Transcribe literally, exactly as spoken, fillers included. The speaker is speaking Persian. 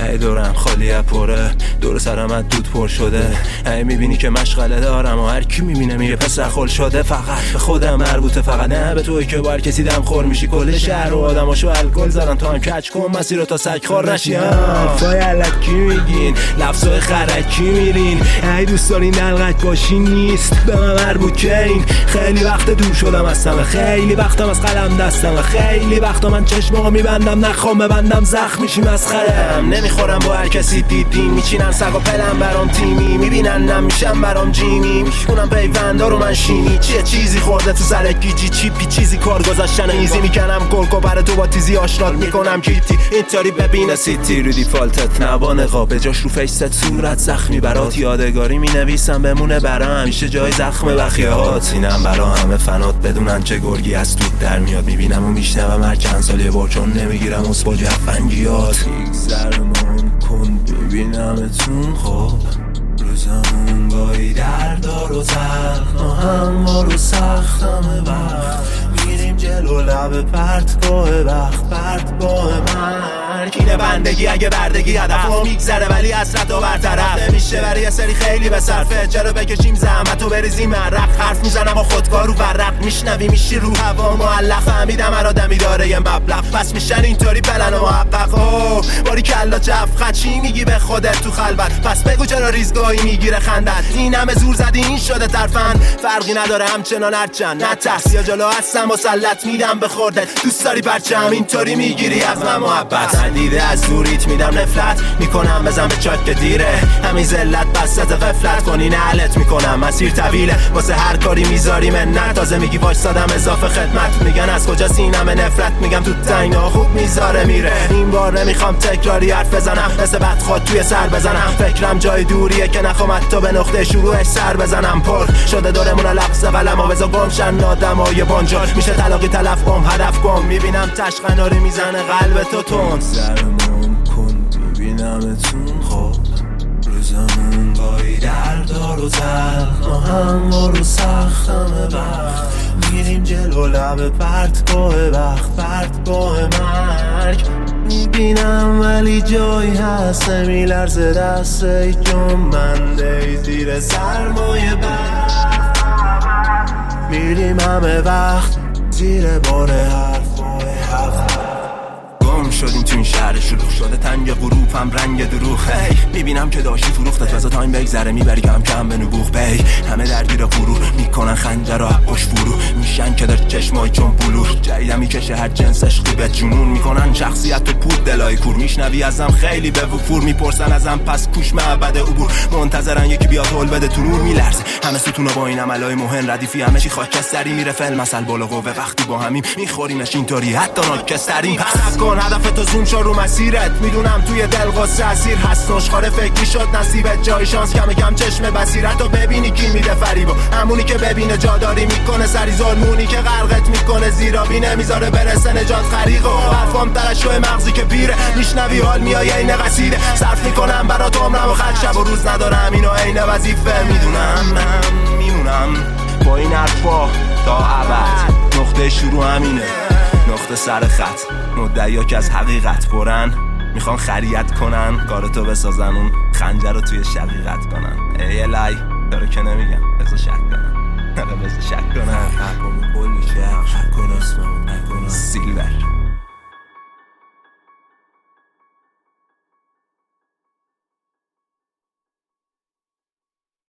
ای دورم خالی پره، دور سرم دود پر شده. ای میبینی که مشغله دارم و هر کی میبینه میگه پسر خل شده. فقط به خودم مربوطه، فقط نه به توی که بار کسی دم خور میشی. کل شهر و آدماشو الکل زدن، تو هم کج کن مسیر رو تا سگ خور نشی. حرفای الکی میگین، لفظای خرکی میرین. ای دوست دارین دلقک باشین نیست به من مربوط که این. خیلی وقت دور شدم از همه، خیلی وقتم از قلم دستم، خیلی وقتا من چشمامو میبندم نخوام ببندم زخم میشی مسخرم. نمیخورم با هر کسی دیدین، میچینن سگ و پلم برام تیمی، میبینن نمیشم برام جینی، میشونم پیوندا رو من شینی. چیه چیزی خورده تو سر گیجی، چیپی چیزی کار گذاشتن ایزی، میکنم کلکو برای تو با تیزی آشنات میکنم کیتی. اینطوری ببینه سیتی رو دیفالتت نبا نقاب، به جاش رو فیست صورت زخمی برات یادگاری مینویسم بمونه برام همیشه جای زخم بخیهات. اینم برا همه فنات بدونن چه گرگی از دود در میاد، میبینم و میشنوم هر چند سال یه بار چون نمیگیرم اصبا جفنگیات. یکذرمون کن ببینمتون خب، روزمون گاهی دردار و تلخ، هموار و سختم وقت، میریم جلو لب پرتگاه وقت، پرتگاه مرگ. اینه بندگی اگه بردگی هدف میگذره ولی حسرت و برطرف نمیشه برای یه سری خیلی به صرفه. چرا بکشیم زحمت و بریزیم مرق، حرف میزنم و خودکار رو ورق، میشنوی میشی رو هوا معلق. فهمیدم هر آدمی داره یه مبلغ، پس میشن اینطوری پلن و محقق. اوه باری کلا جفخت چی میگی به خودت تو خلوت، پس بگو چرا ریزگاهی میگیره خندت. این همه زور زدی این شده ترفند، فرقی نداره همچنان هرچند نترس یا جلو هستم مسلط میدم به خوردت. دوست داری پرچم اینطوری میگیری از من محبت، ندیده از دوریت میدم نفلت میکنم بزن به چاک که دیره. همین ذلت بسط غفلت کنی نعلت میکنم، مسیر طویله واسه هر کاری میذاری منت. تازه میگی باش سادم اضافه خدمت، میگن از کجا سینم نفرت، میگم تو تنگنا خوب میذاره میره. این بار نمیخوام تکراری حرف بزنم، مثل بدخواد توی سر بزنم. فکرم جای دوریه که نخوام حتی به نقطه شروعش سر بزنم. پر شده دورمون لفظ قلم و بزا گمشن آدمای بانجا، میشه تلاقی تلف کن هدف کن. میبینم تشقناری میزنه قلب تو تون، سرمون کن میبینمتون خب، روزمون گاهی دردار و تلخ، هموار و سختم وقت، میریم جلو لب پرتگاه وقت، پرتگاه مرگ. میبینم ولی جایی هست نمیلرزه دست ای جنبنده زیر سرمایه برد. میریم همه وقت زیر بار حرفای هفت. گم شدیم تو این شهر شلوغ شده تنگ غروب هم رنگ دروغ. هی میبینم که داشتی فروختت واسه تایم بگذره میبری کم کم به نبوغ. بی همه درگیر غرور میکنن خنجر و حقش فرو میشن که در چشمای چون بلور. جایدم میکشه هر جنس عشقی به جنون میکنن شخصیت و پود دلای کور. میشنوی ازم خیلی به وفور میپرسن ازم پس کوش معبد عبور. منتظرن یکی بیاد هول بده تو نور میلرزه همه ستونا با این عملای مهن ردیفی همه چی خاکستری میره فل مثل بالا قوه وقتی با همیم میخوریمش اینطوری حتی ناکستریم. پس کن هدف تو زوم شو رو مسیرت، میدونم توی دل غصه اسیر هست نشخاره فکری شد نصیبت. جای شانس کم کم چشم بصیرت رو ببینی کی میده فریبا، همونی که ببینه جاداری میکنه سری ظلمونی که غرقت میکنه زیرابی نمیذاره برسه نجات خریقو. حرفام ترشوه مغزی که پیره میشنوی حال میای این قصیده صرف میکنم برات عمرم و خرج شب و روز ندارم اینو عین وظیفه. میدونم من میمونم با این حرفا تا ابد، نقطه شروع همینه نقطه سر خط. مدعیا که از حقیقت برن میخوان خریت کنن کارتو بسازن اون خنجر رو توی شقیقت کنن. ای الهی داره که نمیگم بذار شک کنن، بذار شک کنن. حقم کلی شک